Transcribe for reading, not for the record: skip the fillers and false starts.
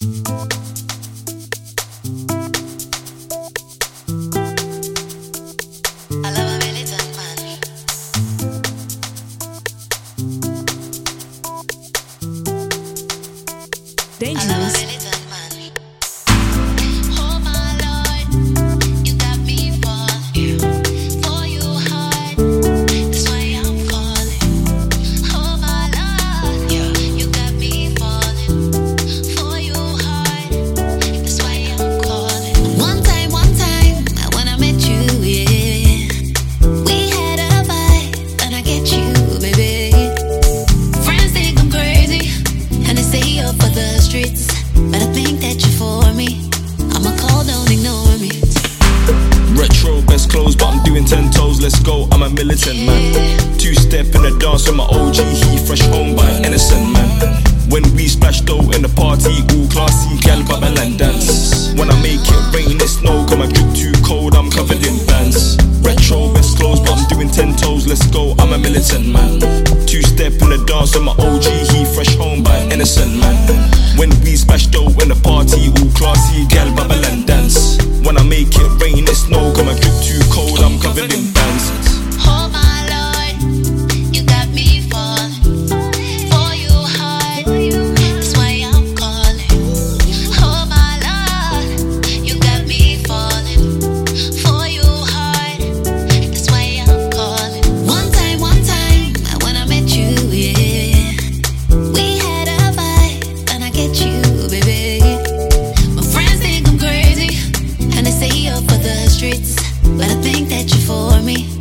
Dangerous. But I think that you're for me. I'm a call, don't ignore me. Retro, best clothes, but I'm doing 10 toes. Let's go, I'm a militant man. Two-step in the dance with my OG. He fresh home by an innocent man. When we splash dough in the party, all classy, gal bubble and dance. When I make it rain, it's snow, cause my drip too cold, I'm covered in bands. Retro, best clothes, but I'm doing 10 toes. Let's go, I'm a militant man. Two-step in the dance with my OG. He fresh home by an innocent man. When we splash dough in the party, all classy, gal bubble and dance. When I make it rain, it's snow, cause my drip too cold, I'm covered in bands. Oh my Lord, you got me falling for you hard. That's why I'm calling. Oh my Lord, you got me falling for you hard. That's why I'm calling. One time, when I met you, yeah, we had a vibe, and I get you, baby. My friends think I'm crazy, and they say you're for the streets, but I think that you're for me.